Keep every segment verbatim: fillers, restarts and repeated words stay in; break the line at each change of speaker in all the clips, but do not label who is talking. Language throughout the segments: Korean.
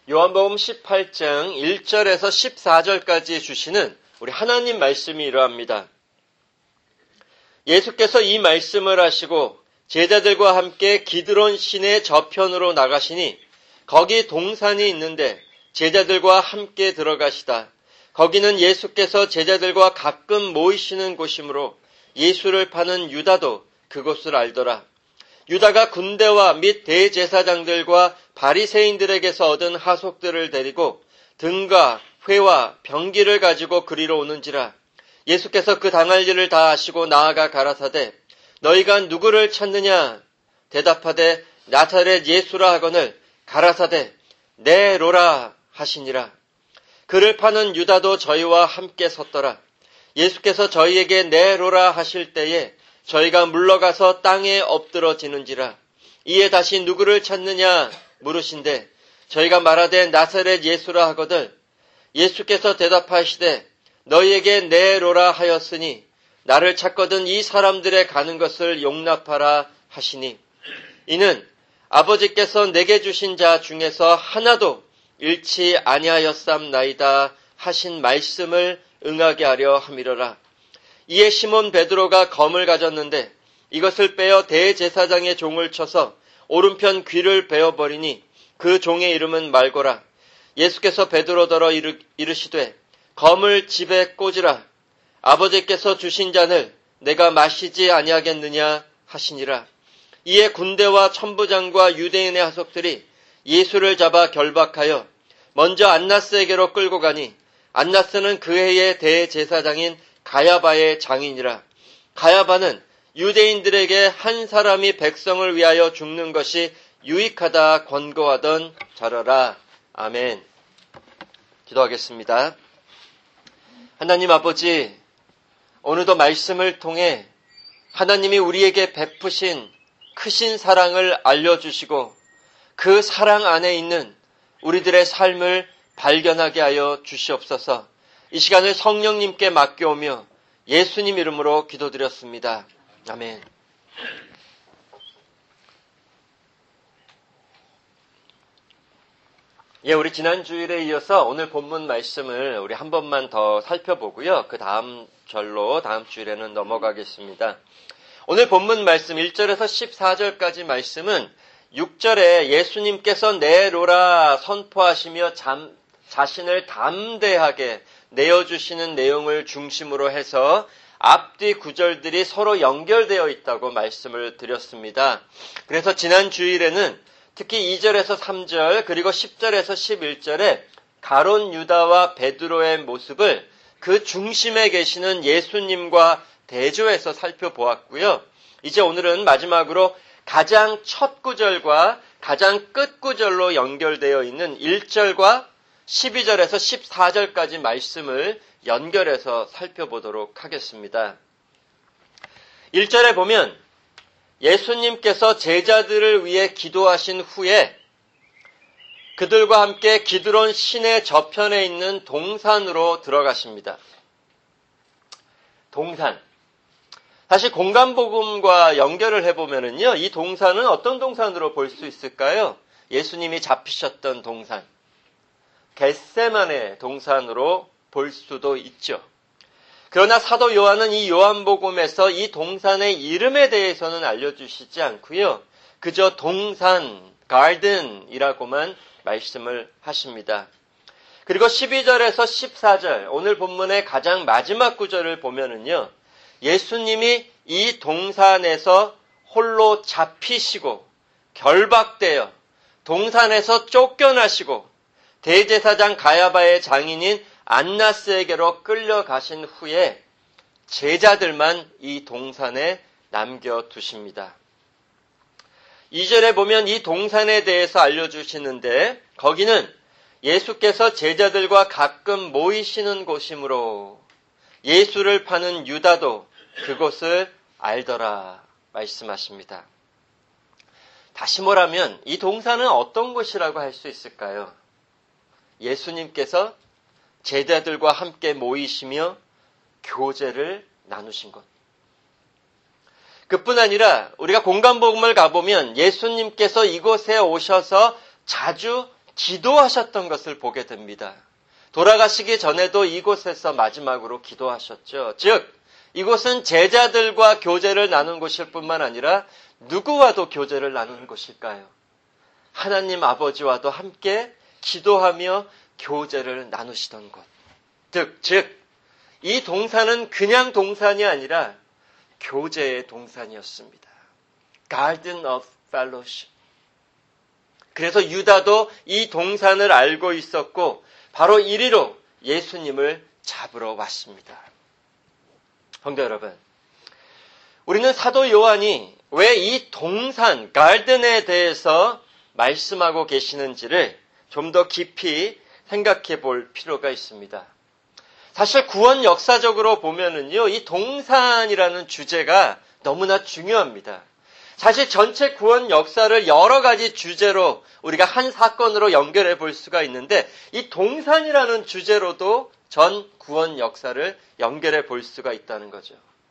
요한복음 십팔 장 일 절에서 십사 절까지 주시는 우리 하나님 말씀이 이러합니다. 예수께서 이 말씀을 하시고 제자들과 함께 기드론 시내 저편으로 나가시니 거기 동산이 있는데 제자들과 함께 들어가시다. 거기는 예수께서 제자들과 가끔 모이시는 곳이므로 예수를 파는 유다도 그곳을 알더라. 유다가 군대와 및 대제사장들과 바리새인들에게서 얻은 하속들을 데리고 등과 회와 병기를 가지고 그리로 오는지라. 예수께서 그 당할 일을 다 아시고 나아가 가라사대 너희가 누구를 찾느냐? 대답하되 나사렛 예수라 하거늘 가라사대 내로라 하시니라. 그를 파는 유다도 저희와 함께 섰더라. 예수께서 저희에게 내로라 하실 때에 저희가 물러가서 땅에 엎드러지는지라. 이에 다시 누구를 찾느냐 물으신대 저희가 말하되 나사렛 예수라 하거늘 예수께서 대답하시되 너희에게 내로라 하였으니 나를 찾거든 이 사람들의 가는 것을 용납하라 하시니 이는 아버지께서 내게 주신 자 중에서 하나도 잃지 아니하였삼나이다 하신 말씀을 응하게 하려 함이로라. 이에 시몬 베드로가 검을 가졌는데 이것을 빼어 대제사장의 종을 쳐서 오른편 귀를 베어버리니 그 종의 이름은 말고라. 예수께서 베드로더러 이르, 이르시되 검을 집에 꽂으라. 아버지께서 주신 잔을 내가 마시지 아니하겠느냐 하시니라. 이에 군대와 천부장과 유대인의 하속들이 예수를 잡아 결박하여 먼저 안나스에게로 끌고 가니 안나스는 그 해의 대제사장인 가야바의 장인이라. 가야바는 유대인들에게 한 사람이 백성을 위하여 죽는 것이 유익하다 권고하던 자라라. 아멘. 기도하겠습니다. 하나님 아버지, 오늘도 말씀을 통해 하나님이 우리에게 베푸신 크신 사랑을 알려주시고 그 사랑 안에 있는 우리들의 삶을 발견하게 하여 주시옵소서. 이 시간을 성령님께 맡겨오며 예수님 이름으로 기도드렸습니다. 아멘. 예, 우리 지난 주일에 이어서 오늘 본문 말씀을 우리 한 번만 더 살펴보고요. 그 다음 절로 다음 주일에는 넘어가겠습니다. 오늘 본문 말씀 일 절에서 십사 절까지 말씀은 육 절에 예수님께서 내로라 선포하시며 잠, 자신을 담대하게 내어주시는 내용을 중심으로 해서 앞뒤 구절들이 서로 연결되어 있다고 말씀을 드렸습니다. 그래서 지난 주일에는 특히 이 절에서 삼 절 그리고 십 절에서 십일 절에 가론 유다와 베드로의 모습을 그 중심에 계시는 예수님과 대조해서 살펴보았고요. 이제 오늘은 마지막으로 가장 첫 구절과 가장 끝 구절로 연결되어 있는 일 절과 십이 절에서 십사 절까지 말씀을 연결해서 살펴보도록 하겠습니다. 일 절에 보면 예수님께서 제자들을 위해 기도하신 후에 그들과 함께 기드론 시내 저편에 있는 동산으로 들어가십니다. 동산. 다시 공간복음과 연결을 해보면은요, 이 동산은 어떤 동산으로 볼 수 있을까요? 예수님이 잡히셨던 동산. 겟세마네 동산으로 볼 수도 있죠. 그러나 사도 요한은 이 요한복음에서 이 동산의 이름에 대해서는 알려주시지 않고요. 그저 동산, 가든이라고만 말씀을 하십니다. 그리고 십이 절에서 십사 절, 오늘 본문의 가장 마지막 구절을 보면은요. 예수님이 이 동산에서 홀로 잡히시고 결박되어 동산에서 쫓겨나시고 대제사장 가야바의 장인인 안나스에게로 끌려가신 후에 제자들만 이 동산에 남겨두십니다. 이 절에 보면 이 동산에 대해서 알려주시는데 거기는 예수께서 제자들과 가끔 모이시는 곳이므로 예수를 파는 유다도 그곳을 알더라 말씀하십니다. 다시 말하면 이 동산은 어떤 곳이라고 할 수 있을까요? 예수님께서 제자들과 함께 모이시며 교제를 나누신 곳. 그뿐 아니라 우리가 공간복음을 가보면 예수님께서 이곳에 오셔서 자주 기도하셨던 것을 보게 됩니다. 돌아가시기 전에도 이곳에서 마지막으로 기도하셨죠. 즉 이곳은 제자들과 교제를 나눈 곳일 뿐만 아니라 누구와도 교제를 나누는 곳일까요? 하나님 아버지와도 함께 기도하며 교제를 나누시던 곳. 즉, 이 동산은 그냥 동산이 아니라 교제의 동산이었습니다. Garden of Fellowship. 그래서 유다도 이 동산을 알고 있었고 바로 이리로 예수님을 잡으러 왔습니다. 성도 여러분, 우리는 사도 요한이 왜 이 동산, 가든에 대해서 말씀하고 계시는지를 좀 더 깊이 생각해 볼 필요가 있습니다. 사실 구원 역사적으로 보면은요, 이 동산이라는 주제가 너무나 중요합니다. 사실 전체 구원 역사를 여러 가지 주제로 우리가 한 사건으로 연결해 볼 수가 있는데 이 동산이라는 주제로도 전 구원 역사를 연결해 볼 수가 있다는 거죠.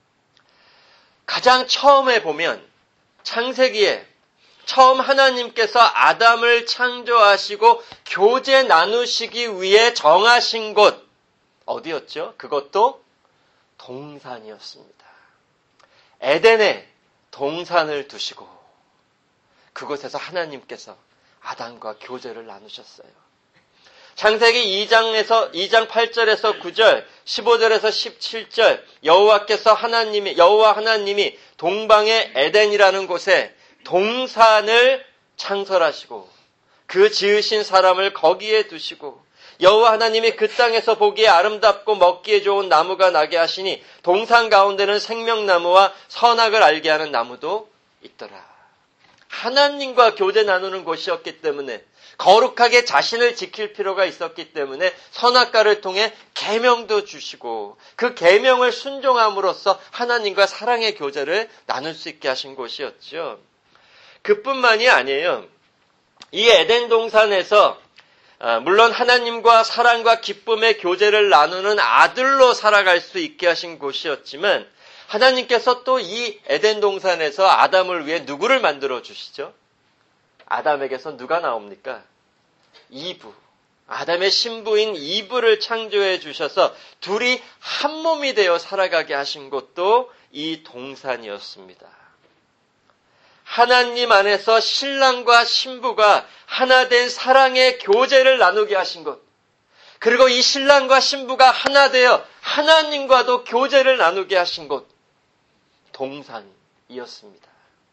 가장 처음에 보면 창세기에 처음 하나님께서 아담을 창조하시고 교제 나누시기 위해 정하신 곳 어디였죠? 그것도 동산이었습니다. 에덴에 동산을 두시고 그곳에서 하나님께서 아담과 교제를 나누셨어요. 창세기 이 장에서 이 장 팔 절에서 구 절, 십오 절에서 십칠 절 여호와께서 하나님이 여호와 하나님이 동방의 에덴이라는 곳에 동산을 창설하시고 그 지으신 사람을 거기에 두시고 여호와 하나님이 그 땅에서 보기에 아름답고 먹기에 좋은 나무가 나게 하시니 동산 가운데는 생명나무와 선악을 알게 하는 나무도 있더라. 하나님과 교제 나누는 곳이었기 때문에 거룩하게 자신을 지킬 필요가 있었기 때문에 선악과를 통해 계명도 주시고 그 계명을 순종함으로써 하나님과 사랑의 교제를 나눌 수 있게 하신 곳이었죠. 그뿐만이 아니에요. 이 에덴 동산에서 물론 하나님과 사랑과 기쁨의 교제를 나누는 아들로 살아갈 수 있게 하신 곳이었지만 하나님께서 또 이 에덴 동산에서 아담을 위해 누구를 만들어 주시죠? 아담에게서 누가 나옵니까? 이브. 아담의 신부인 이브를 창조해 주셔서 둘이 한 몸이 되어 살아가게 하신 것도 이 동산이었습니다. 하나님 안에서 신랑과 신부가 하나 된 사랑의 교제를 나누게 하신 것. 그리고 이 신랑과 신부가 하나 되어 하나님과도 교제를 나누게 하신 곳. 동산이었습니다.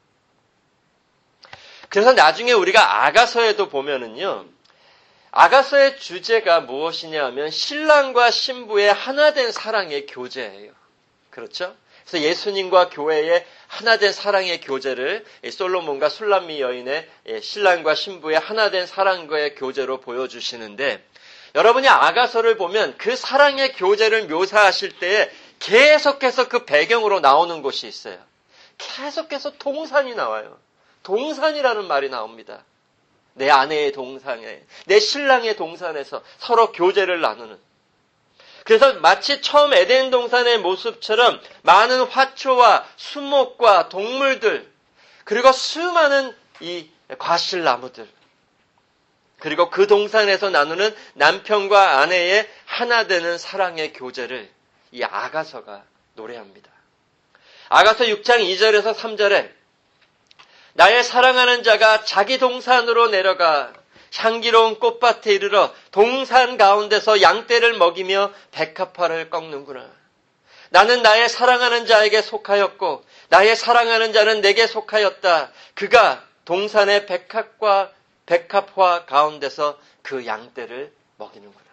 그래서 나중에 우리가 아가서에도 보면은요, 아가서의 주제가 무엇이냐 하면 신랑과 신부의 하나 된 사랑의 교제예요. 그렇죠? 그래서 예수님과 교회의 하나 된 사랑의 교제를 솔로몬과 술람미 여인의 신랑과 신부의 하나 된 사랑과의 교제로 보여주시는데 여러분이 아가서를 보면 그 사랑의 교제를 묘사하실 때에 계속해서 그 배경으로 나오는 곳이 있어요. 계속해서 동산이 나와요. 동산이라는 말이 나옵니다. 내 아내의 동산에, 내 신랑의 동산에서 서로 교제를 나누는. 그래서 마치 처음 에덴 동산의 모습처럼 많은 화초와 수목과 동물들, 그리고 수많은 이 과실나무들, 그리고 그 동산에서 나누는 남편과 아내의 하나 되는 사랑의 교제를 이 아가서가 노래합니다. 아가서 육 장 이 절에서 삼 절에 나의 사랑하는 자가 자기 동산으로 내려가 향기로운 꽃밭에 이르러 동산 가운데서 양떼를 먹이며 백합화를 꺾는구나. 나는 나의 사랑하는 자에게 속하였고 나의 사랑하는 자는 내게 속하였다. 그가 동산의 백합과 백합화 가운데서 그 양떼를 먹이는구나.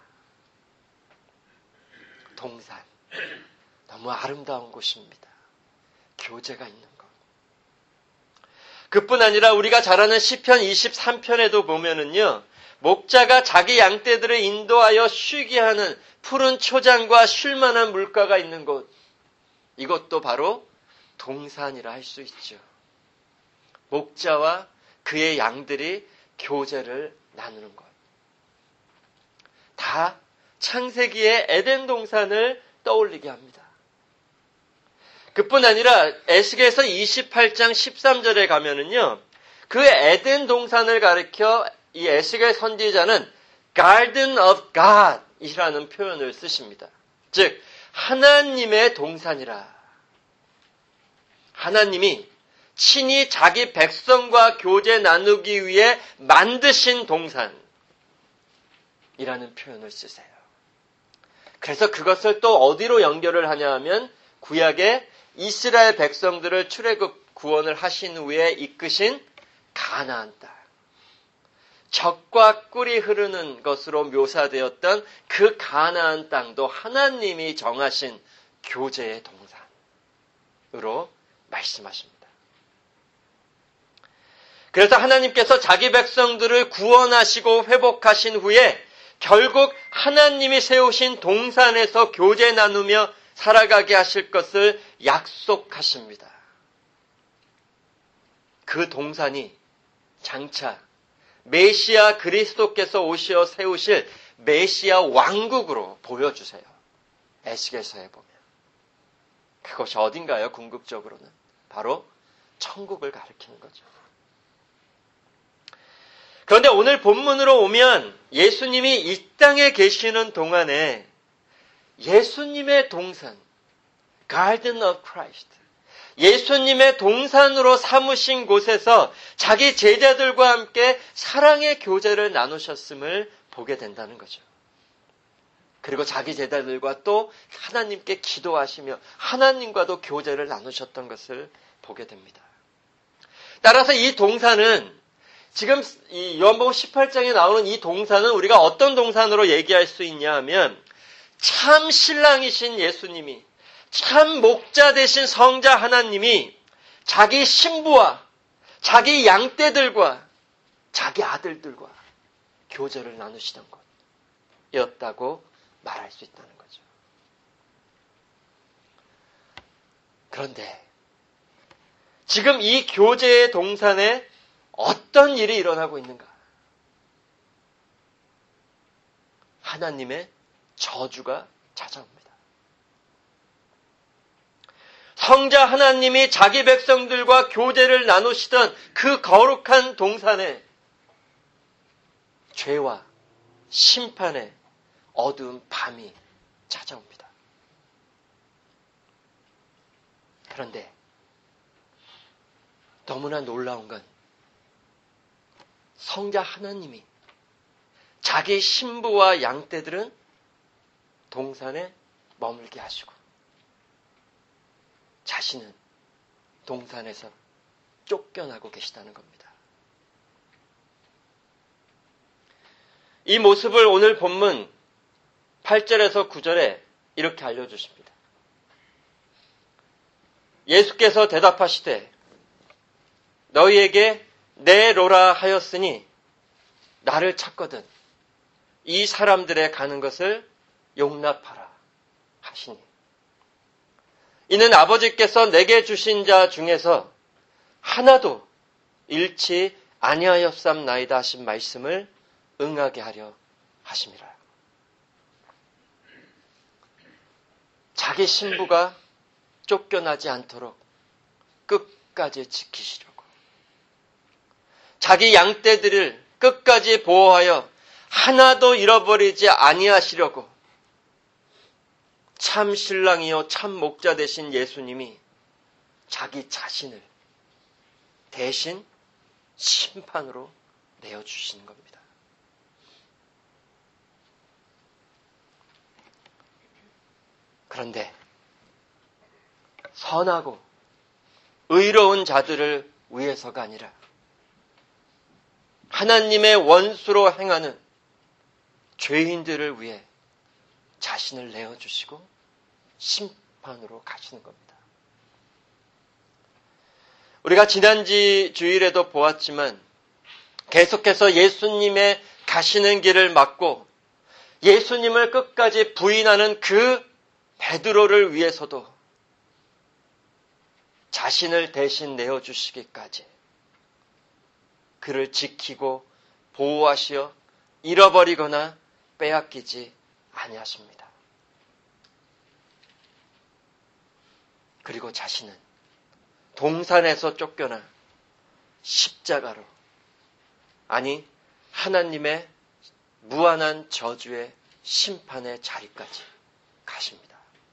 동산. 너무 아름다운 곳입니다. 교제가 있는 것. 그뿐 아니라 우리가 잘 아는 시편 이십삼 편에도 보면은요, 목자가 자기 양떼들을 인도하여 쉬게 하는 푸른 초장과 쉴만한 물가가 있는 곳. 이것도 바로 동산이라 할 수 있죠. 목자와 그의 양들이 교제를 나누는 것. 다 창세기의 에덴 동산을 떠올리게 합니다. 그뿐 아니라 에스겔서 이십팔 장 십삼 절에 가면은요, 그 에덴 동산을 가리켜 이 에스겔 선지자는 Garden of God 이라는 표현을 쓰십니다. 즉 하나님의 동산이라. 하나님이 친히 자기 백성과 교제 나누기 위해 만드신 동산이라는 표현을 쓰세요. 그래서 그것을 또 어디로 연결을 하냐 하면 구약의 이스라엘 백성들을 출애굽 구원을 하신 후에 이끄신 가나안 땅. 젖과 꿀이 흐르는 것으로 묘사되었던 그 가나안 땅도 하나님이 정하신 교제의 동산으로 말씀하십니다. 그래서 하나님께서 자기 백성들을 구원하시고 회복하신 후에 결국 하나님이 세우신 동산에서 교제 나누며 살아가게 하실 것을 약속하십니다. 그 동산이 장차 메시아 그리스도께서 오시어 세우실 메시아 왕국으로 보여주세요. 에스겔서에 보면. 그것이 어딘가요? 궁극적으로는. 바로 천국을 가리키는 거죠. 그런데 오늘 본문으로 오면 예수님이 이 땅에 계시는 동안에 예수님의 동산, Garden of Christ, 예수님의 동산으로 삼으신 곳에서 자기 제자들과 함께 사랑의 교제를 나누셨음을 보게 된다는 거죠. 그리고 자기 제자들과 또 하나님께 기도하시며 하나님과도 교제를 나누셨던 것을 보게 됩니다. 따라서 이 동산은 지금 이 요한복음 십팔 장에 나오는 이 동산은 우리가 어떤 동산으로 얘기할 수 있냐 하면 참 신랑이신 예수님이 참 목자 되신 성자 하나님이 자기 신부와 자기 양떼들과 자기 아들들과 교제를 나누시던 곳이었다고 말할 수 있다는 거죠. 그런데 지금 이 교제의 동산에 어떤 일이 일어나고 있는가? 하나님의 저주가 찾아옵니다. 성자 하나님이 자기 백성들과 교제를 나누시던 그 거룩한 동산에 죄와 심판의 어두운 밤이 찾아옵니다. 그런데 너무나 놀라운 건 성자 하나님이 자기 신부와 양떼들은 동산에 머물게 하시고 자신은 동산에서 쫓겨나고 계시다는 겁니다. 이 모습을 오늘 본문 팔 절에서 구 절에 이렇게 알려주십니다. 예수께서 대답하시되 너희에게 내로라 하였으니 나를 찾거든 이 사람들의 가는 것을 용납하라 하시니 이는 아버지께서 내게 주신 자 중에서 하나도 잃지 아니하였삼나이다 하신 말씀을 응하게 하려 하심이라. 자기 신부가 쫓겨나지 않도록 끝까지 지키시려고 자기 양떼들을 끝까지 보호하여 하나도 잃어버리지 아니하시려고 참 신랑이요 참 목자 되신 예수님이 자기 자신을 대신 심판으로 내어주시는 겁니다. 그런데 선하고 의로운 자들을 위해서가 아니라 하나님의 원수로 행하는 죄인들을 위해 자신을 내어주시고 심판으로 가시는 겁니다. 우리가 지난주 주일에도 보았지만 계속해서 예수님의 가시는 길을 막고 예수님을 끝까지 부인하는 그 베드로를 위해서도 자신을 대신 내어주시기까지 그를 지키고 보호하시어 잃어버리거나 빼앗기지 아니하십니다. 그리고 자신은 동산에서 쫓겨나 십자가로 아니 하나님의 무한한 저주의 심판의 자리까지 가십니다.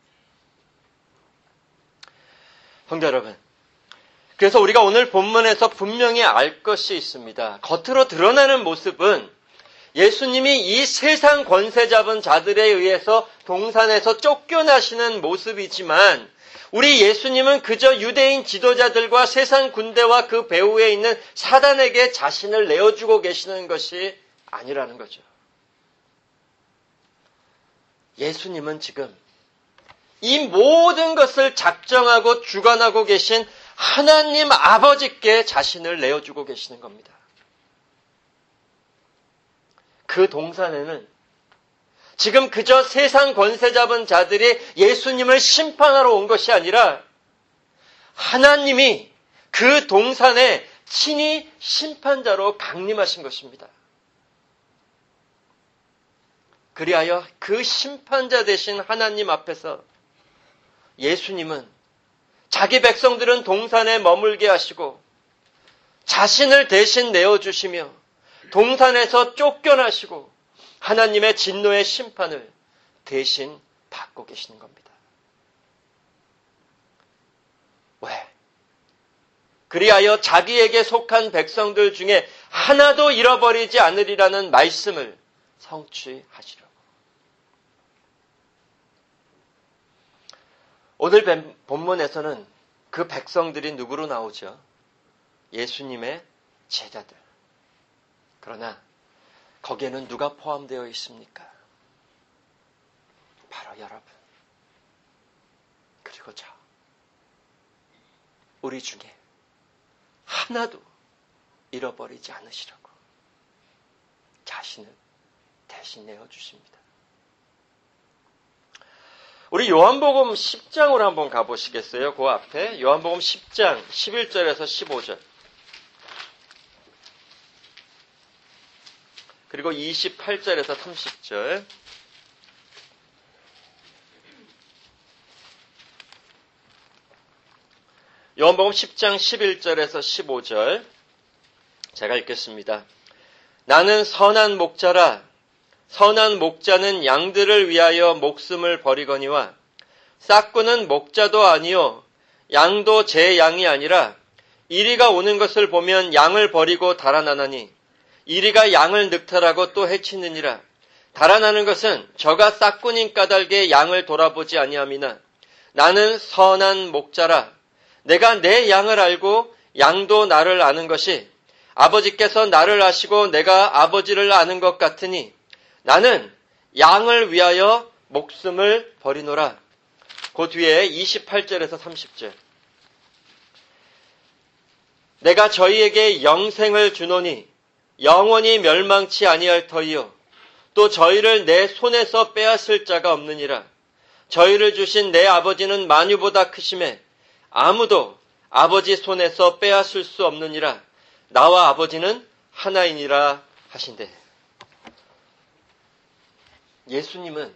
성도 여러분, 그래서 우리가 오늘 본문에서 분명히 알 것이 있습니다. 겉으로 드러나는 모습은 예수님이 이 세상 권세 잡은 자들에 의해서 동산에서 쫓겨나시는 모습이지만 우리 예수님은 그저 유대인 지도자들과 세상 군대와 그 배후에 있는 사단에게 자신을 내어주고 계시는 것이 아니라는 거죠. 예수님은 지금 이 모든 것을 작정하고 주관하고 계신 하나님 아버지께 자신을 내어주고 계시는 겁니다. 그 동산에는 지금 그저 세상 권세 잡은 자들이 예수님을 심판하러 온 것이 아니라 하나님이 그 동산에 친히 심판자로 강림하신 것입니다. 그리하여 그 심판자 되신 하나님 앞에서 예수님은 자기 백성들은 동산에 머물게 하시고 자신을 대신 내어주시며 동산에서 쫓겨나시고 하나님의 진노의 심판을 대신 받고 계시는 겁니다. 왜? 그리하여 자기에게 속한 백성들 중에 하나도 잃어버리지 않으리라는 말씀을 성취하시려고. 오늘 본문에서는 그 백성들이 누구로 나오죠? 예수님의 제자들. 그러나 거기에는 누가 포함되어 있습니까? 바로 여러분, 그리고 저, 우리 중에 하나도 잃어버리지 않으시라고 자신을 대신 내어주십니다. 우리 요한복음 십 장으로 한번 가보시겠어요? 그 앞에 요한복음 십 장 십일 절에서 십오 절 그리고 이십팔 절에서 삼십 절 요한복음 십 장 십일 절에서 십오 절 제가 읽겠습니다. 나는 선한 목자라. 선한 목자는 양들을 위하여 목숨을 버리거니와 싹구는 목자도 아니요 양도 제 양이 아니라 이리가 오는 것을 보면 양을 버리고 달아나나니 이리가 양을 늑탈하고 또 해치느니라. 달아나는 것은 저가 싹꾼인 까닭에 양을 돌아보지 아니함이나 나는 선한 목자라. 내가 내 양을 알고 양도 나를 아는 것이 아버지께서 나를 아시고 내가 아버지를 아는 것 같으니 나는 양을 위하여 목숨을 버리노라. 그 뒤에 이십팔 절에서 삼십 절 내가 저희에게 영생을 주노니 영원히 멸망치 아니할 터이요 또 저희를 내 손에서 빼앗을 자가 없느니라. 저희를 주신 내 아버지는 만유보다 크심에 아무도 아버지 손에서 빼앗을 수 없느니라. 나와 아버지는 하나이니라 하신대. 예수님은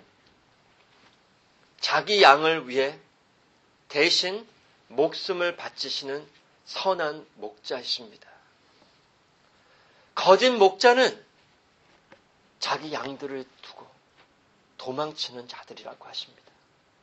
자기 양을 위해 대신 목숨을 바치시는 선한 목자이십니다. 거짓 목자는 자기 양들을 두고 도망치는 자들이라고 하십니다.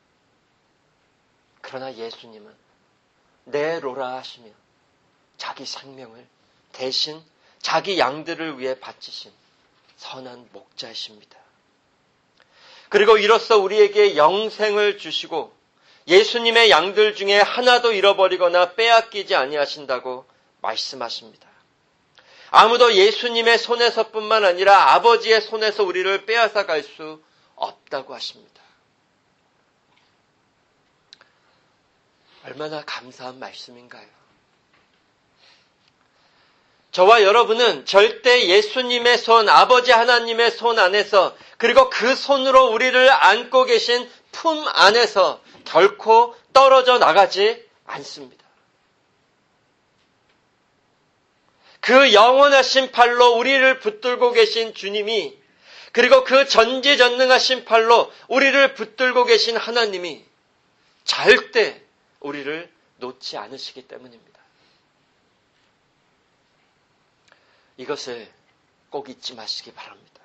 그러나 예수님은 내로라 하시며 자기 생명을 대신 자기 양들을 위해 바치신 선한 목자이십니다. 그리고 이로써 우리에게 영생을 주시고 예수님의 양들 중에 하나도 잃어버리거나 빼앗기지 아니하신다고 말씀하십니다. 아무도 예수님의 손에서뿐만 아니라 아버지의 손에서 우리를 빼앗아 갈 수 없다고 하십니다. 얼마나 감사한 말씀인가요? 저와 여러분은 절대 예수님의 손, 아버지 하나님의 손 안에서 그리고 그 손으로 우리를 안고 계신 품 안에서 결코 떨어져 나가지 않습니다. 그 영원하신 팔로 우리를 붙들고 계신 주님이 그리고 그 전지전능하신 팔로 우리를 붙들고 계신 하나님이 절대 우리를 놓지 않으시기 때문입니다. 이것을 꼭 잊지 마시기 바랍니다.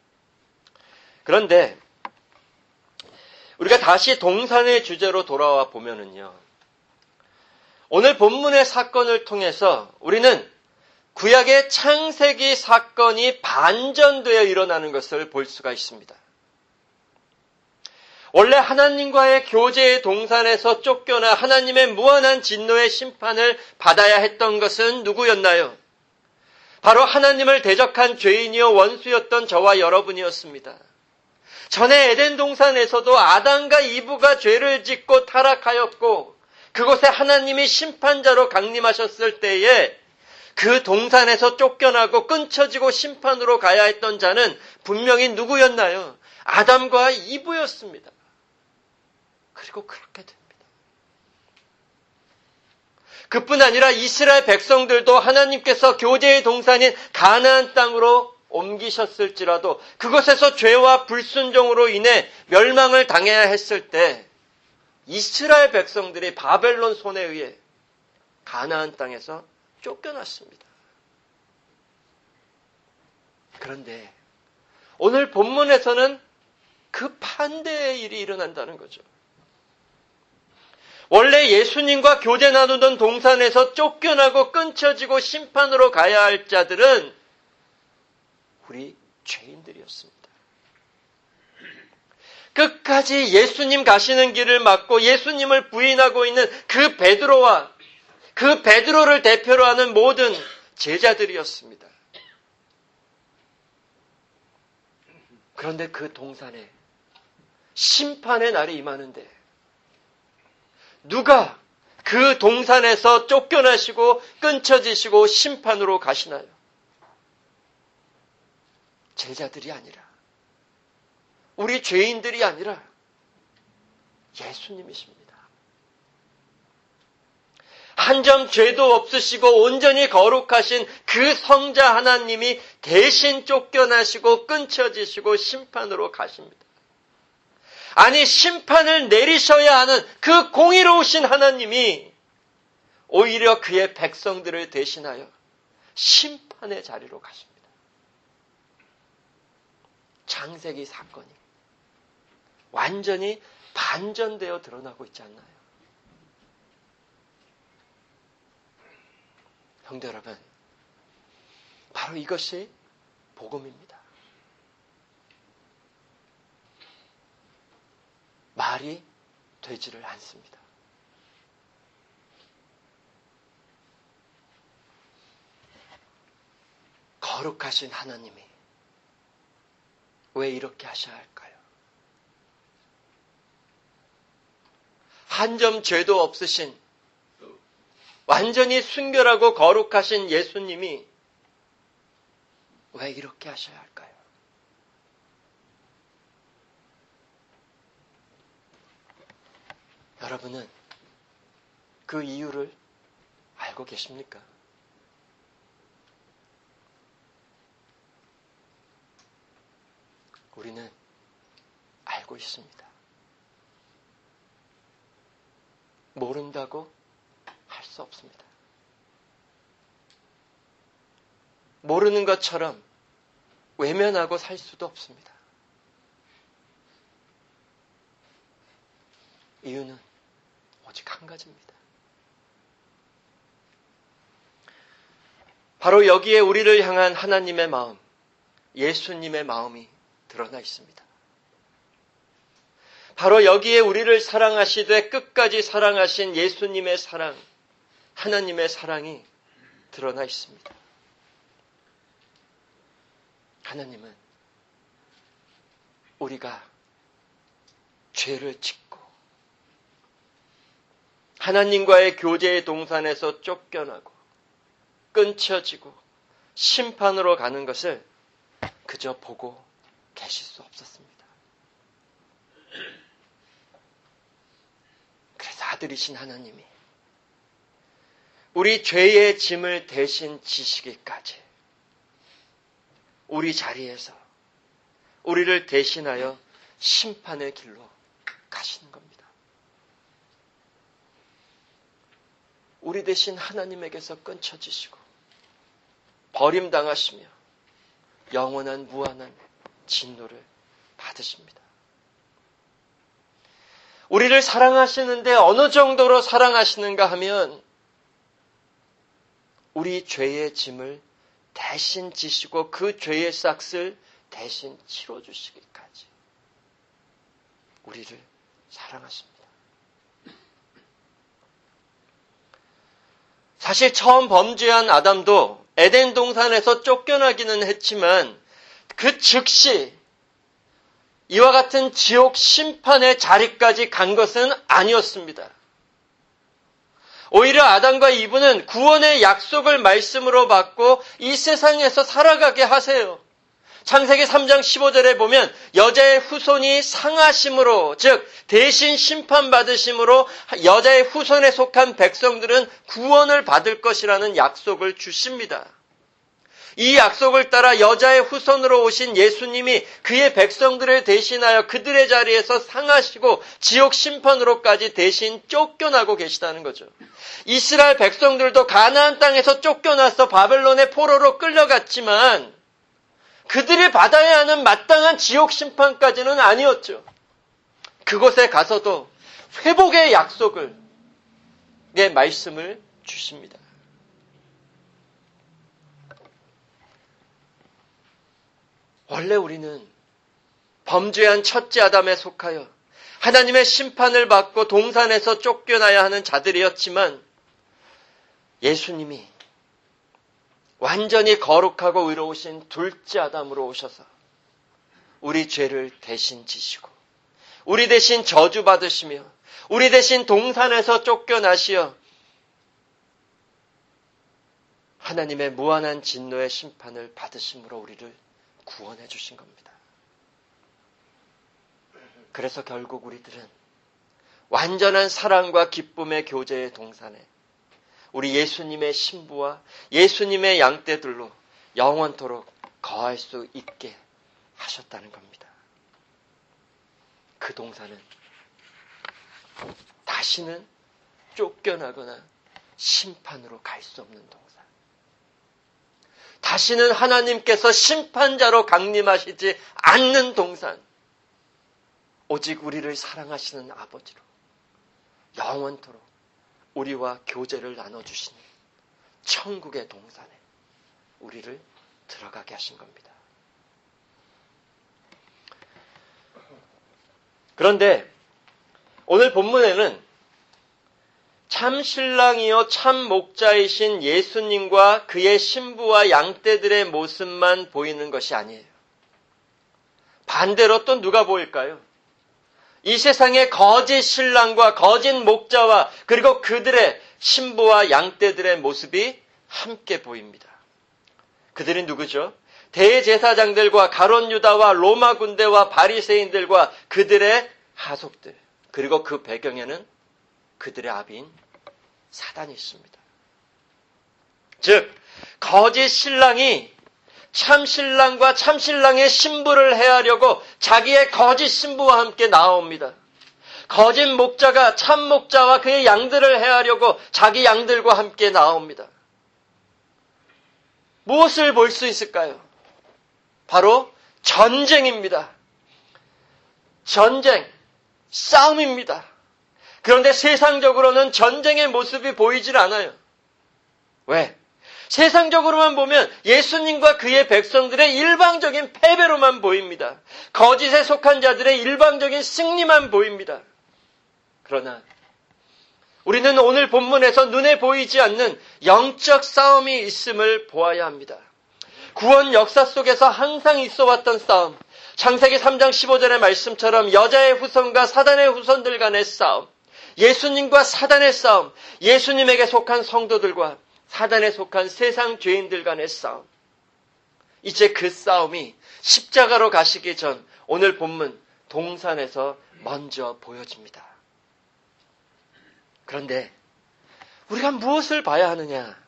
그런데 우리가 다시 동산의 주제로 돌아와 보면은요, 오늘 본문의 사건을 통해서 우리는 구약의 창세기 사건이 반전되어 일어나는 것을 볼 수가 있습니다. 원래 하나님과의 교제의 동산에서 쫓겨나 하나님의 무한한 진노의 심판을 받아야 했던 것은 누구였나요? 바로 하나님을 대적한 죄인이요 원수였던 저와 여러분이었습니다. 전에 에덴 동산에서도 아담과 이브가 죄를 짓고 타락하였고 그곳에 하나님이 심판자로 강림하셨을 때에 그 동산에서 쫓겨나고 끊쳐지고 심판으로 가야 했던 자는 분명히 누구였나요? 아담과 이브였습니다. 그리고 그렇게 됩니다. 그뿐 아니라 이스라엘 백성들도 하나님께서 교제의 동산인 가나안 땅으로 옮기셨을지라도 그곳에서 죄와 불순종으로 인해 멸망을 당해야 했을 때 이스라엘 백성들이 바벨론 손에 의해 가나안 땅에서 쫓겨났습니다. 그런데 오늘 본문에서는 그 반대의 일이 일어난다는 거죠. 원래 예수님과 교제 나누던 동산에서 쫓겨나고 끊쳐지고 심판으로 가야 할 자들은 우리 죄인들이었습니다. 끝까지 예수님 가시는 길을 막고 예수님을 부인하고 있는 그 베드로와 그 베드로를 대표로 하는 모든 제자들이었습니다. 그런데 그 동산에 심판의 날이 임하는데 누가 그 동산에서 쫓겨나시고 끊쳐지시고 심판으로 가시나요? 제자들이 아니라 우리 죄인들이 아니라 예수님이십니다. 한 점 죄도 없으시고 온전히 거룩하신 그 성자 하나님이 대신 쫓겨나시고 끊쳐지시고 심판으로 가십니다. 아니 심판을 내리셔야 하는 그 공의로우신 하나님이 오히려 그의 백성들을 대신하여 심판의 자리로 가십니다. 창세기 사건이 완전히 반전되어 드러나고 있지 않나요? 형제 여러분, 바로 이것이 복음입니다. 말이 되지를 않습니다. 거룩하신 하나님이 왜 이렇게 하셔야 할까요? 한 점 죄도 없으신 완전히 순결하고 거룩하신 예수님이 왜 이렇게 하셔야 할까요? 여러분은 그 이유를 알고 계십니까? 우리는 알고 있습니다. 모른다고 할 수 없습니다. 모르는 것처럼 외면하고 살 수도 없습니다. 이유는 오직 한 가지입니다. 바로 여기에 우리를 향한 하나님의 마음, 예수님의 마음이 드러나 있습니다. 바로 여기에 우리를 사랑하시되 끝까지 사랑하신 예수님의 사랑, 하나님의 사랑이 드러나 있습니다. 하나님은 우리가 죄를 짓고 하나님과의 교제의 동산에서 쫓겨나고 끊쳐지고 심판으로 가는 것을 그저 보고 계실 수 없었습니다. 그래서 아들이신 하나님이 우리 죄의 짐을 대신 지시기까지 우리 자리에서 우리를 대신하여 심판의 길로 가시는 겁니다. 우리 대신 하나님에게서 끊쳐지시고 버림당하시며 영원한 무한한 진노를 받으십니다. 우리를 사랑하시는데 어느 정도로 사랑하시는가 하면 우리 죄의 짐을 대신 지시고 그 죄의 싹을 대신 치러주시기까지 우리를 사랑하십니다. 사실 처음 범죄한 아담도 에덴 동산에서 쫓겨나기는 했지만 그 즉시 이와 같은 지옥 심판의 자리까지 간 것은 아니었습니다. 오히려 아담과 이브는 구원의 약속을 말씀으로 받고 이 세상에서 살아가게 하세요. 창세기 삼 장 십오 절에 보면 여자의 후손이 상하심으로, 즉 대신 심판받으심으로 여자의 후손에 속한 백성들은 구원을 받을 것이라는 약속을 주십니다. 이 약속을 따라 여자의 후손으로 오신 예수님이 그의 백성들을 대신하여 그들의 자리에서 상하시고 지옥 심판으로까지 대신 쫓겨나고 계시다는 거죠. 이스라엘 백성들도 가나안 땅에서 쫓겨나서 바벨론의 포로로 끌려갔지만 그들이 받아야 하는 마땅한 지옥 심판까지는 아니었죠. 그곳에 가서도 회복의 약속을, 의 말씀을 주십니다. 원래 우리는 범죄한 첫째 아담에 속하여 하나님의 심판을 받고 동산에서 쫓겨나야 하는 자들이었지만 예수님이 완전히 거룩하고 의로우신 둘째 아담으로 오셔서 우리 죄를 대신 지시고 우리 대신 저주받으시며 우리 대신 동산에서 쫓겨나시어 하나님의 무한한 진노의 심판을 받으심으로 우리를 구원해 주신 겁니다. 그래서 결국 우리들은 완전한 사랑과 기쁨의 교제의 동산에 우리 예수님의 신부와 예수님의 양떼들로 영원토록 거할 수 있게 하셨다는 겁니다. 그 동산은 다시는 쫓겨나거나 심판으로 갈 수 없는 동산. 다시는 하나님께서 심판자로 강림하시지 않는 동산. 오직 우리를 사랑하시는 아버지로 영원토록 우리와 교제를 나눠주시는 천국의 동산에 우리를 들어가게 하신 겁니다. 그런데 오늘 본문에는 참 신랑이요 참 목자이신 예수님과 그의 신부와 양떼들의 모습만 보이는 것이 아니에요. 반대로 또 누가 보일까요? 이 세상의 거짓 신랑과 거짓 목자와 그리고 그들의 신부와 양떼들의 모습이 함께 보입니다. 그들이 누구죠? 대제사장들과 가룟 유다와 로마 군대와 바리새인들과 그들의 하속들, 그리고 그 배경에는 그들의 아비인 사단이 있습니다. 즉 거짓 신랑이 참 신랑과 참 신랑의 신부를 해하려고 자기의 거짓 신부와 함께 나옵니다. 거짓 목자가 참 목자와 그의 양들을 해하려고 자기 양들과 함께 나옵니다. 무엇을 볼 수 있을까요? 바로 전쟁입니다. 전쟁, 싸움입니다. 그런데 세상적으로는 전쟁의 모습이 보이질 않아요. 왜? 세상적으로만 보면 예수님과 그의 백성들의 일방적인 패배로만 보입니다. 거짓에 속한 자들의 일방적인 승리만 보입니다. 그러나 우리는 오늘 본문에서 눈에 보이지 않는 영적 싸움이 있음을 보아야 합니다. 구원 역사 속에서 항상 있어왔던 싸움, 창세기 삼 장 십오 절의 말씀처럼 여자의 후손과 사단의 후손들 간의 싸움, 예수님과 사단의 싸움, 예수님에게 속한 성도들과 사단에 속한 세상 죄인들 간의 싸움. 이제 그 싸움이 십자가로 가시기 전 오늘 본문 동산에서 먼저 보여집니다. 그런데 우리가 무엇을 봐야 하느냐?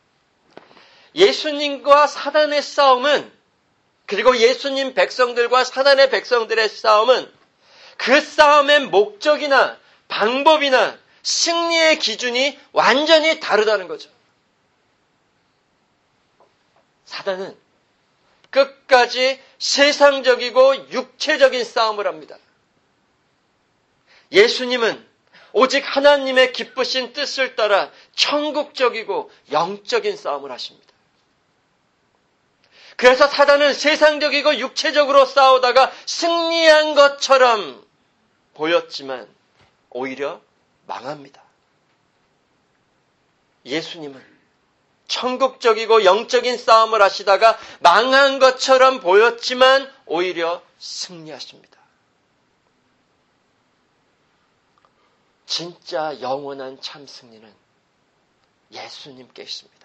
예수님과 사단의 싸움은, 그리고 예수님 백성들과 사단의 백성들의 싸움은 그 싸움의 목적이나 방법이나 승리의 기준이 완전히 다르다는 거죠. 사단은 끝까지 세상적이고 육체적인 싸움을 합니다. 예수님은 오직 하나님의 기쁘신 뜻을 따라 천국적이고 영적인 싸움을 하십니다. 그래서 사단은 세상적이고 육체적으로 싸우다가 승리한 것처럼 보였지만 오히려 망합니다. 예수님은 천국적이고 영적인 싸움을 하시다가 망한 것처럼 보였지만 오히려 승리하십니다. 진짜 영원한 참 승리는 예수님께 있습니다.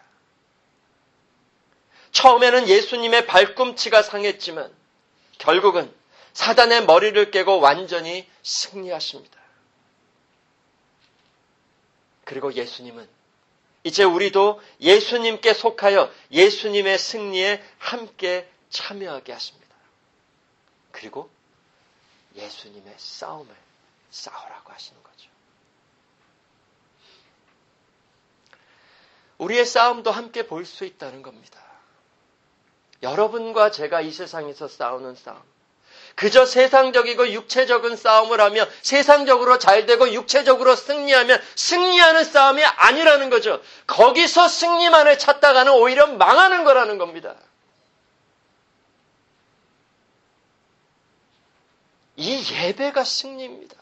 처음에는 예수님의 발꿈치가 상했지만 결국은 사단의 머리를 깨고 완전히 승리하십니다. 그리고 예수님은 이제 우리도 예수님께 속하여 예수님의 승리에 함께 참여하게 하십니다. 그리고 예수님의 싸움을 싸우라고 하시는 거죠. 우리의 싸움도 함께 볼 수 있다는 겁니다. 여러분과 제가 이 세상에서 싸우는 싸움, 그저 세상적이고 육체적인 싸움을 하며 세상적으로 잘되고 육체적으로 승리하면 승리하는 싸움이 아니라는 거죠. 거기서 승리만을 찾다가는 오히려 망하는 거라는 겁니다. 이 예배가 승리입니다.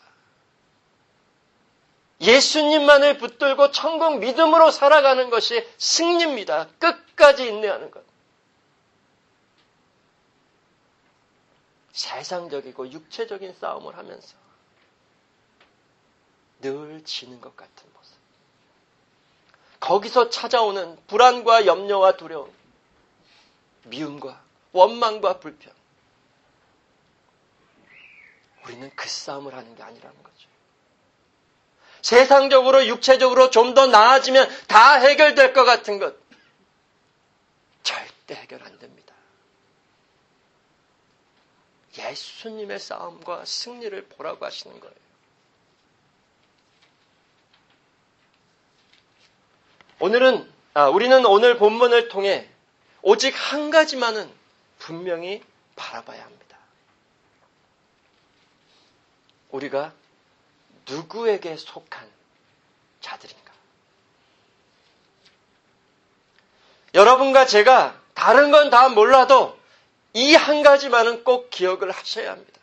예수님만을 붙들고 천국 믿음으로 살아가는 것이 승리입니다. 끝까지 인내하는 것. 세상적이고 육체적인 싸움을 하면서 늘 지는 것 같은 모습. 거기서 찾아오는 불안과 염려와 두려움, 미움과 원망과 불평. 우리는 그 싸움을 하는 게 아니라는 거죠. 세상적으로 육체적으로 좀 더 나아지면 다 해결될 것 같은 것. 절대 해결 안 됩니다. 예수님의 싸움과 승리를 보라고 하시는 거예요. 오늘은, 아, 우리는 오늘 본문을 통해 오직 한 가지만은 분명히 바라봐야 합니다. 우리가 누구에게 속한 자들인가? 여러분과 제가 다른 건 다 몰라도 이 한 가지만은 꼭 기억을 하셔야 합니다.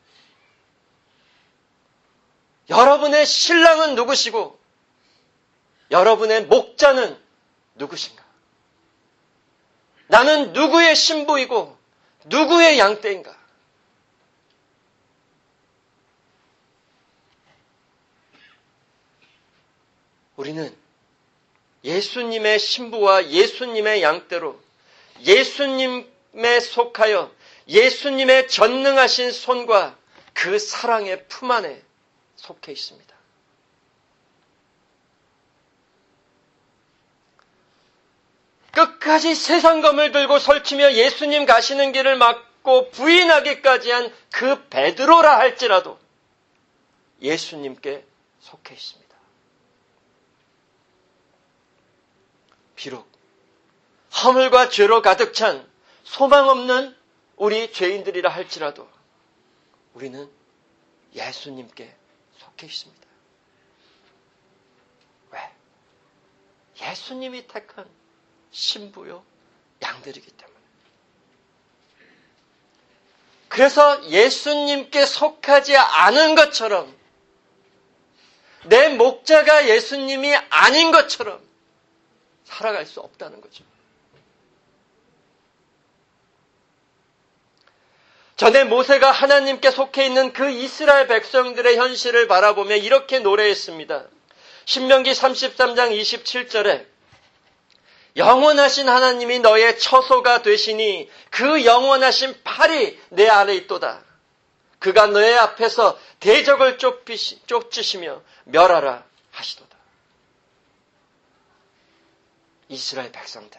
여러분의 신랑은 누구시고 여러분의 목자는 누구신가? 나는 누구의 신부이고 누구의 양떼인가? 우리는 예수님의 신부와 예수님의 양떼로 예수님에 속하여 예수님의 전능하신 손과 그 사랑의 품 안에 속해 있습니다. 끝까지 세상검을 들고 설치며 예수님 가시는 길을 막고 부인하기까지 한 그 베드로라 할지라도 예수님께 속해 있습니다. 비록 허물과 죄로 가득 찬 소망 없는 우리 죄인들이라 할지라도 우리는 예수님께 속해 있습니다. 왜? 예수님이 택한 신부요 양들이기 때문에. 그래서 예수님께 속하지 않은 것처럼 내 목자가 예수님이 아닌 것처럼 살아갈 수 없다는 거죠. 전에 모세가 하나님께 속해 있는 그 이스라엘 백성들의 현실을 바라보며 이렇게 노래했습니다. 신명기 삼십삼 장 이십칠 절에 영원하신 하나님이 너의 처소가 되시니 그 영원하신 팔이 내 아래 있도다. 그가 너의 앞에서 대적을 쫓으시, 쫓으시며 멸하라 하시도다. 이스라엘 백성들,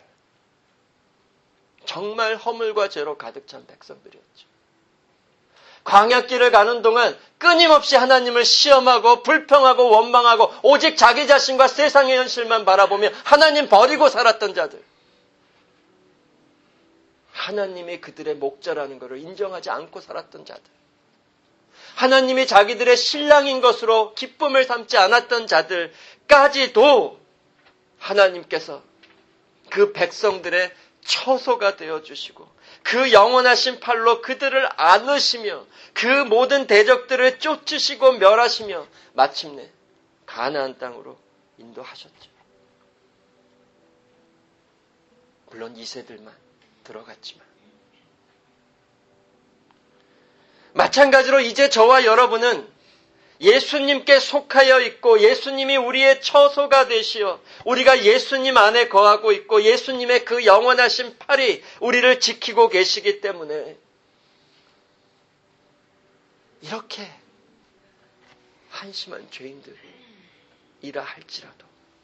정말 허물과 죄로 가득 찬 백성들이었죠. 광야길을 가는 동안 끊임없이 하나님을 시험하고 불평하고 원망하고 오직 자기 자신과 세상의 현실만 바라보며 하나님 버리고 살았던 자들. 하나님이 그들의 목자라는 것을 인정하지 않고 살았던 자들, 하나님이 자기들의 신랑인 것으로 기쁨을 삼지 않았던 자들까지도 하나님께서 그 백성들의 처소가 되어주시고 그 영원하신 팔로 그들을 안으시며 그 모든 대적들을 쫓으시고 멸하시며 마침내 가나안 땅으로 인도하셨죠. 물론 이 세들만 들어갔지만 마찬가지로 이제 저와 여러분은 예수님께 속하여 있고 예수님이 우리의 처소가 되시어 우리가 예수님 안에 거하고 있고 예수님의 그 영원하신 팔이 우리를 지키고 계시기 때문에 이렇게 한심한 죄인들이라 할지라도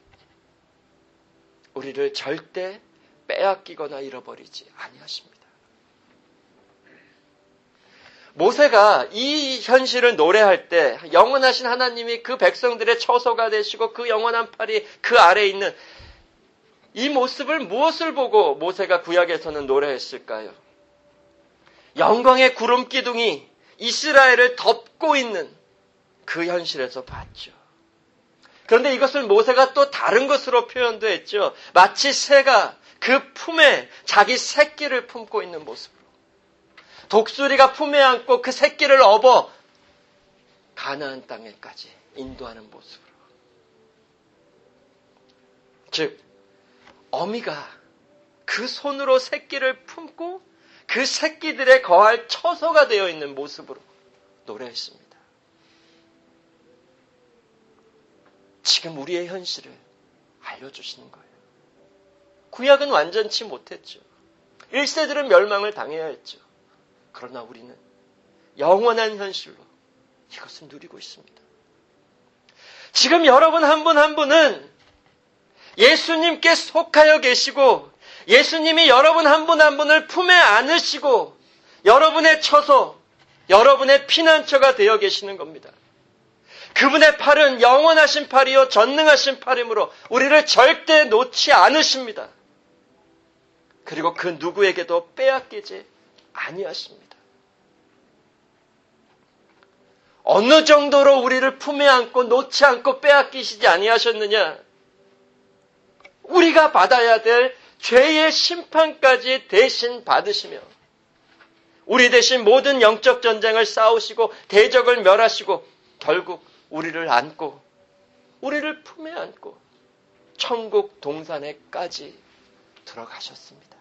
우리를 절대 빼앗기거나 잃어버리지 아니하십니다. 모세가 이 현실을 노래할 때 영원하신 하나님이 그 백성들의 처소가 되시고 그 영원한 팔이 그 아래에 있는 이 모습을 무엇을 보고 모세가 구약에서는 노래했을까요? 영광의 구름 기둥이 이스라엘을 덮고 있는 그 현실에서 봤죠. 그런데 이것을 모세가 또 다른 것으로 표현도 했죠. 마치 새가 그 품에 자기 새끼를 품고 있는 모습으로. 독수리가 품에 안고 그 새끼를 업어 가나안 땅에까지 인도하는 모습으로. 즉 어미가 그 손으로 새끼를 품고 그 새끼들의 거할 처소가 되어 있는 모습으로 노래했습니다. 지금 우리의 현실을 알려주시는 거예요. 구약은 완전치 못했죠. 일 세들은 멸망을 당해야 했죠. 그러나 우리는 영원한 현실로 이것을 누리고 있습니다. 지금 여러분 한 분 한 분은 예수님께 속하여 계시고 예수님이 여러분 한 분 한 분을 품에 안으시고 여러분의 처소, 여러분의 피난처가 되어 계시는 겁니다. 그분의 팔은 영원하신 팔이요 전능하신 팔이므로 우리를 절대 놓지 않으십니다. 그리고 그 누구에게도 빼앗기지 아니하십니다. 어느 정도로 우리를 품에 안고 놓지 않고 빼앗기시지 아니하셨느냐? 우리가 받아야 될 죄의 심판까지 대신 받으시며 우리 대신 모든 영적 전쟁을 싸우시고 대적을 멸하시고 결국 우리를 안고 우리를 품에 안고 천국 동산에까지 들어가셨습니다.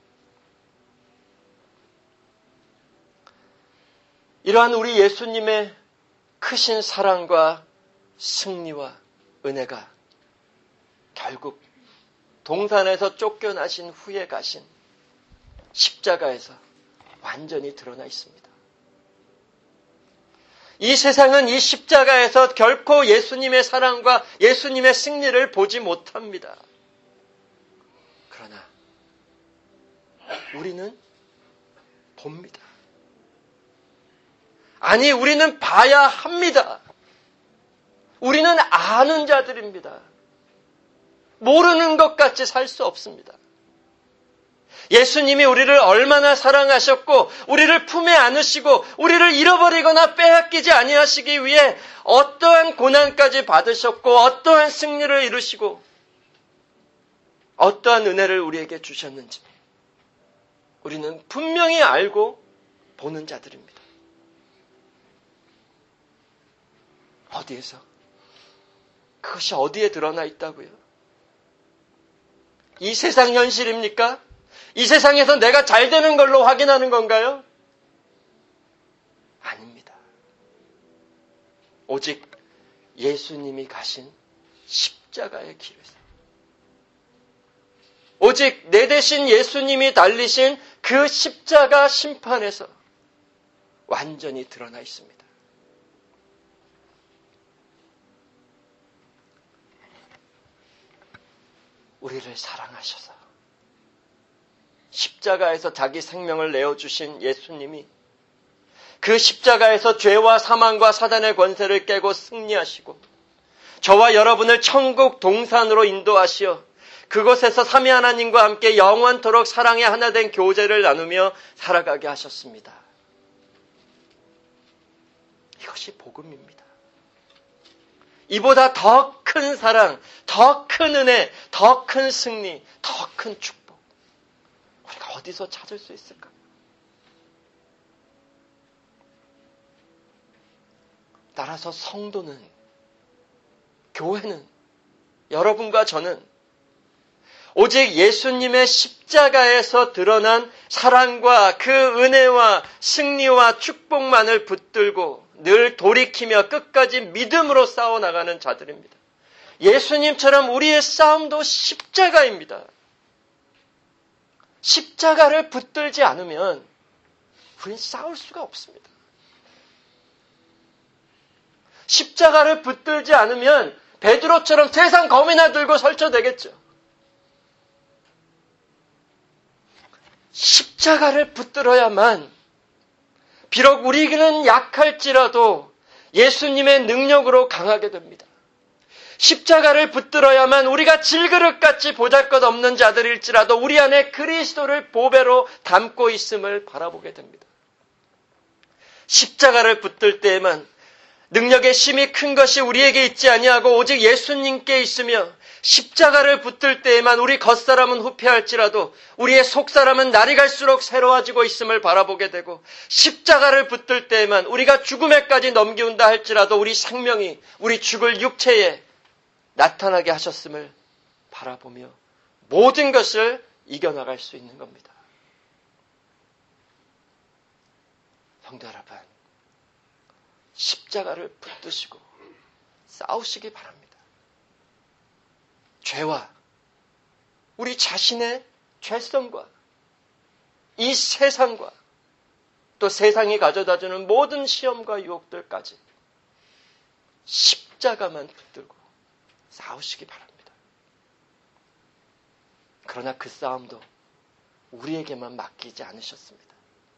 이러한 우리 예수님의 크신 사랑과 승리와 은혜가 결국 동산에서 쫓겨나신 후에 가신 십자가에서 완전히 드러나 있습니다. 이 세상은 이 십자가에서 결코 예수님의 사랑과 예수님의 승리를 보지 못합니다. 그러나 우리는 봅니다. 아니, 우리는 봐야 합니다. 우리는 아는 자들입니다. 모르는 것 같이 살 수 없습니다. 예수님이 우리를 얼마나 사랑하셨고 우리를 품에 안으시고 우리를 잃어버리거나 빼앗기지 아니하시기 위해 어떠한 고난까지 받으셨고 어떠한 승리를 이루시고 어떠한 은혜를 우리에게 주셨는지 우리는 분명히 알고 보는 자들입니다. 어디에서? 그것이 어디에 드러나 있다고요? 이 세상 현실입니까? 이 세상에서 내가 잘 되는 걸로 확인하는 건가요? 아닙니다. 오직 예수님이 가신 십자가의 길에서 오직 내 대신 예수님이 달리신 그 십자가 심판에서 완전히 드러나 있습니다. 우리를 사랑하셔서 십자가에서 자기 생명을 내어주신 예수님이 그 십자가에서 죄와 사망과 사단의 권세를 깨고 승리하시고 저와 여러분을 천국 동산으로 인도하시어 그곳에서 삼위 하나님과 함께 영원토록 사랑의 하나 된 교제를 나누며 살아가게 하셨습니다. 이것이 복음입니다. 이보다 더 큰 사랑, 더 큰 은혜, 더 큰 승리, 더 큰 축복, 우리가 어디서 찾을 수 있을까? 따라서 성도는, 교회는, 여러분과 저는 오직 예수님의 십자가에서 드러난 사랑과 그 은혜와 승리와 축복만을 붙들고 늘 돌이키며 끝까지 믿음으로 싸워나가는 자들입니다. 예수님처럼 우리의 싸움도 십자가입니다. 십자가를 붙들지 않으면 우리는 싸울 수가 없습니다. 십자가를 붙들지 않으면 베드로처럼 세상 검이나 들고 설쳐되겠죠. 십자가를 붙들어야만 비록 우리는 약할지라도 예수님의 능력으로 강하게 됩니다. 십자가를 붙들어야만 우리가 질그릇같이 보잘것없는 자들일지라도 우리 안에 그리스도를 보배로 담고 있음을 바라보게 됩니다. 십자가를 붙들 때에만 능력의 힘이 큰 것이 우리에게 있지 아니하고 오직 예수님께 있으며 십자가를 붙들 때에만 우리 겉사람은 후패할지라도 우리의 속사람은 날이 갈수록 새로워지고 있음을 바라보게 되고 십자가를 붙들 때에만 우리가 죽음에까지 넘기운다 할지라도 우리 생명이 우리 죽을 육체에 나타나게 하셨음을 바라보며 모든 것을 이겨나갈 수 있는 겁니다. 성도 여러분, 십자가를 붙드시고 싸우시기 바랍니다. 죄와 우리 자신의 죄성과 이 세상과 또 세상이 가져다주는 모든 시험과 유혹들까지 십자가만 붙들고 싸우시기 바랍니다. 그러나 그 싸움도 우리에게만 맡기지 않으셨습니다.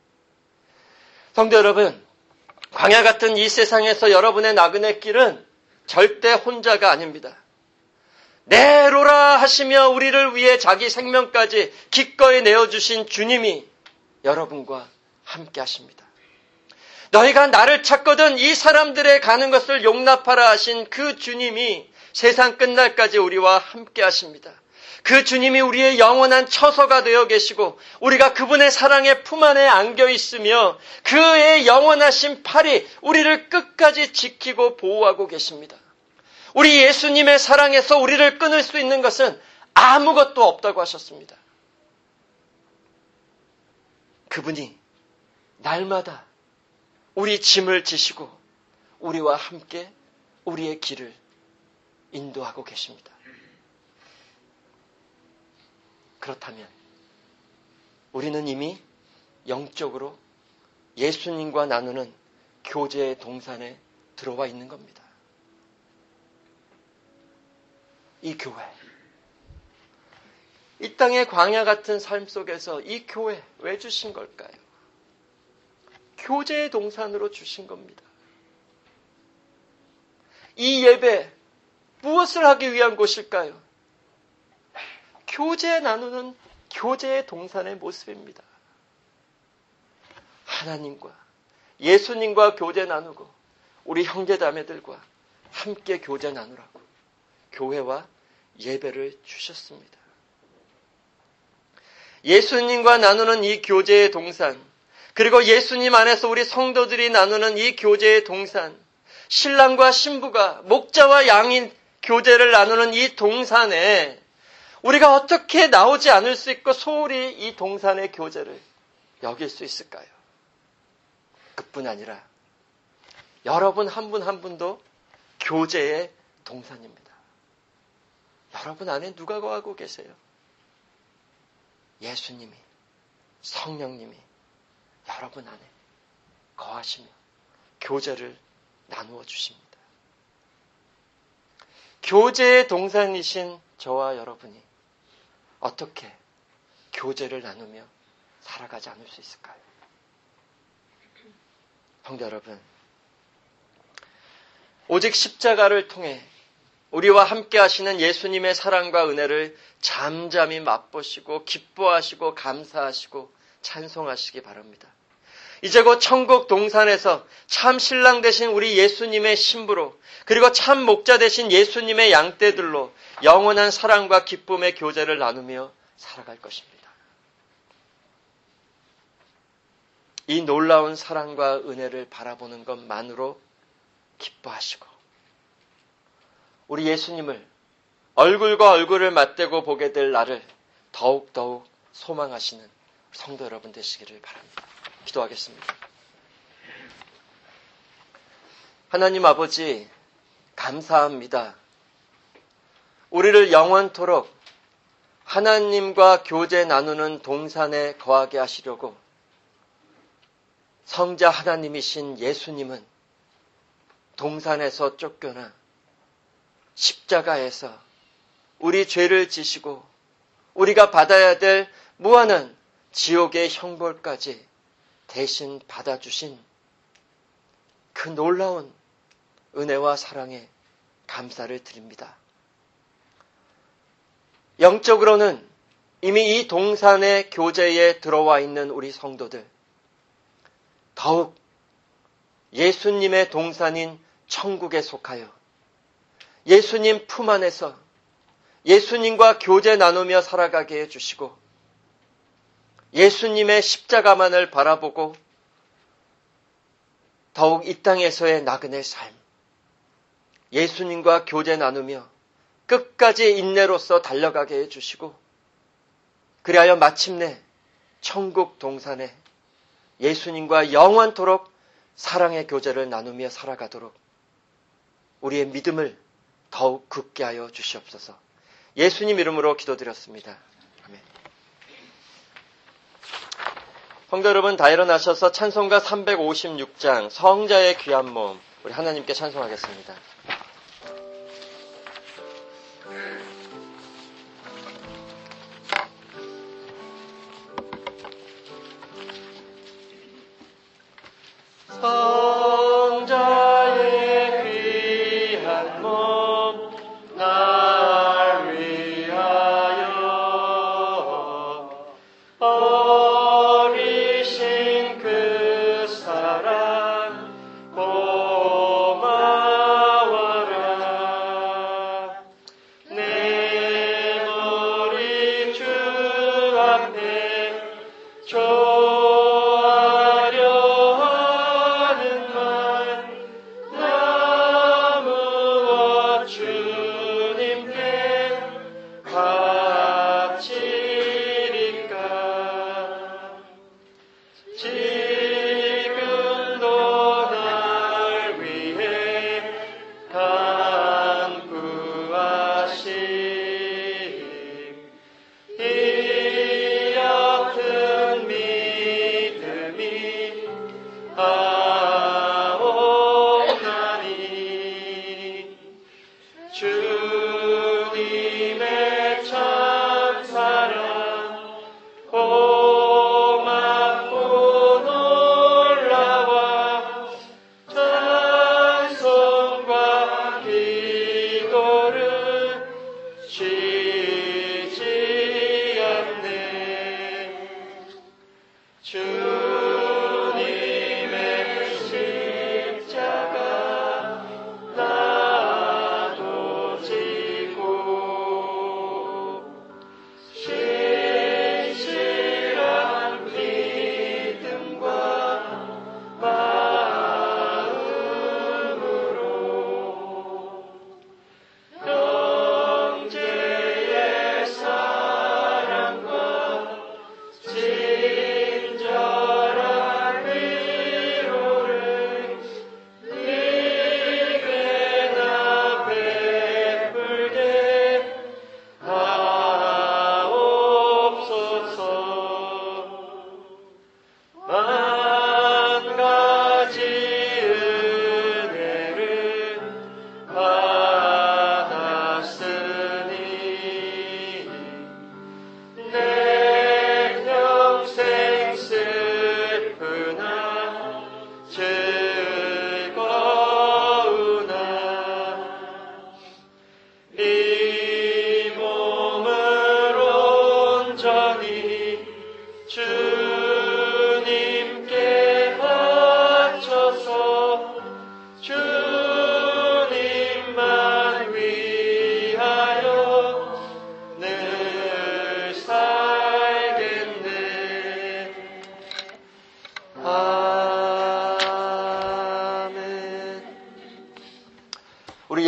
성도 여러분, 광야 같은 이 세상에서 여러분의 나그네 길은 절대 혼자가 아닙니다. 내로라 하시며 우리를 위해 자기 생명까지 기꺼이 내어주신 주님이 여러분과 함께 하십니다. 너희가 나를 찾거든 이 사람들의 가는 것을 용납하라 하신 그 주님이 세상 끝날까지 우리와 함께 하십니다. 그 주님이 우리의 영원한 처소가 되어 계시고 우리가 그분의 사랑의 품 안에 안겨 있으며 그의 영원하신 팔이 우리를 끝까지 지키고 보호하고 계십니다. 우리 예수님의 사랑에서 우리를 끊을 수 있는 것은 아무것도 없다고 하셨습니다. 그분이 날마다 우리 짐을 지시고 우리와 함께 우리의 길을 인도하고 계십니다. 그렇다면 우리는 이미 영적으로 예수님과 나누는 교제의 동산에 들어와 있는 겁니다. 이 교회, 이 땅의 광야 같은 삶 속에서 이 교회 왜 주신 걸까요? 교제의 동산으로 주신 겁니다. 이 예배 무엇을 하기 위한 곳일까요? 교제 나누는 교제의 동산의 모습입니다. 하나님과 예수님과 교제 나누고 우리 형제자매들과 함께 교제 나누라고 교회와 예배를 주셨습니다. 예수님과 나누는 이 교제의 동산, 그리고 예수님 안에서 우리 성도들이 나누는 이 교제의 동산, 신랑과 신부가 목자와 양인 교제를 나누는 이 동산에 우리가 어떻게 나오지 않을 수 있고 소홀히 이 동산의 교제를 여길 수 있을까요? 그뿐 아니라 여러분 한 분 한 분도 교제의 동산입니다. 여러분 안에 누가 거하고 계세요? 예수님이, 성령님이 여러분 안에 거하시며 교제를 나누어 주십니다. 교제의 동산이신 저와 여러분이 어떻게 교제를 나누며 살아가지 않을 수 있을까요? 성도 여러분, 오직 십자가를 통해 우리와 함께 하시는 예수님의 사랑과 은혜를 잠잠히 맛보시고 기뻐하시고 감사하시고 찬송하시기 바랍니다. 이제 곧 천국 동산에서 참 신랑 되신 우리 예수님의 신부로, 그리고 참 목자 되신 예수님의 양떼들로 영원한 사랑과 기쁨의 교제를 나누며 살아갈 것입니다. 이 놀라운 사랑과 은혜를 바라보는 것만으로 기뻐하시고, 우리 예수님을 얼굴과 얼굴을 맞대고 보게 될 날을 더욱더욱 소망하시는 성도 여러분 되시기를 바랍니다. 기도하겠습니다. 하나님 아버지, 감사합니다. 우리를 영원토록 하나님과 교제 나누는 동산에 거하게 하시려고 성자 하나님이신 예수님은 동산에서 쫓겨나 십자가에서 우리 죄를 지시고 우리가 받아야 될 무한한 지옥의 형벌까지 대신 받아주신 그 놀라운 은혜와 사랑에 감사를 드립니다. 영적으로는 이미 이 동산의 교제에 들어와 있는 우리 성도들, 더욱 예수님의 동산인 천국에 속하여 예수님 품 안에서 예수님과 교제 나누며 살아가게 해주시고, 예수님의 십자가만을 바라보고 더욱 이 땅에서의 나그네 삶, 예수님과 교제 나누며 끝까지 인내로서 달려가게 해주시고, 그리하여 마침내 천국 동산에 예수님과 영원토록 사랑의 교제를 나누며 살아가도록 우리의 믿음을 더욱 굳게 하여 주시옵소서. 예수님 이름으로 기도드렸습니다. 아멘. 성도 여러분, 다 일어나셔서 찬송가 삼백오십육 장 성자의 귀한 몸, 우리 하나님께 찬송하겠습니다. 성자의 귀한 몸 날 위하여 어리신 그 사랑 고마워라. 내 머리 주 앞에 조 하려 하는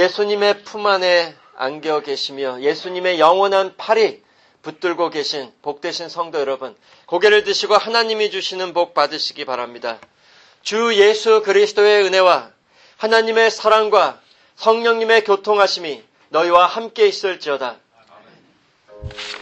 예수님의 품 안에 안겨 계시며 예수님의 영원한 팔이 붙들고 계신 복되신 성도 여러분, 고개를 드시고 하나님이 주시는 복 받으시기 바랍니다. 주 예수 그리스도의 은혜와 하나님의 사랑과 성령님의 교통하심이 너희와 함께 있을지어다. 아멘.